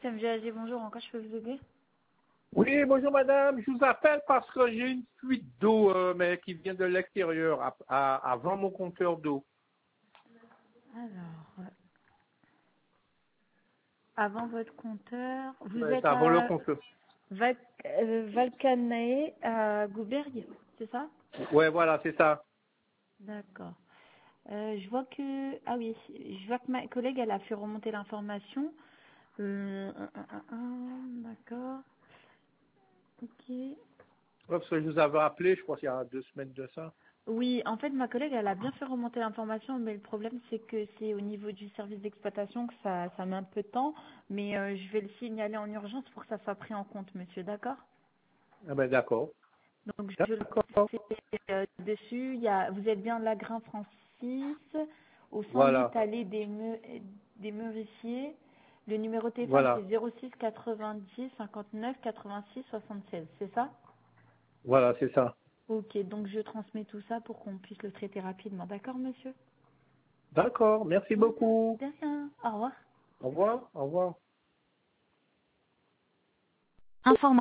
système GAG, bonjour, en quoi je peux vous aider? Oui, bonjour madame, je vous appelle parce que j'ai une fuite d'eau mais qui vient de l'extérieur avant mon compteur d'eau. Alors, avant votre compteur, vous Ouais, c'est êtes avant le à compteur. Valcanae à Goubergue, c'est ça? Ouais, voilà, c'est ça. D'accord. Je vois que... Ah oui, je vois que ma collègue, elle a fait remonter l'information. D'accord. Ok. Ouais, parce que je vous avais appelé, je crois qu'il y a 2 semaines de ça. Oui, en fait, ma collègue, elle a bien fait remonter l'information, mais le problème, c'est que c'est au niveau du service d'exploitation que ça met un peu de temps. Mais je vais le signaler en urgence pour que ça soit pris en compte, monsieur, d'accord? Ah ben d'accord. Donc, je le D'accord. dessus. Vous êtes bien Lagrin Francis, au 108 Voilà, allée des Meurissiers. Le numéro de téléphone, c'est voilà, 06 90 59 86 76, c'est ça? voilà, c'est ça. Ok, donc je transmets tout ça pour qu'on puisse le traiter rapidement. D'accord, monsieur? D'accord, merci beaucoup. De rien. Au revoir. Au revoir, au revoir. Information.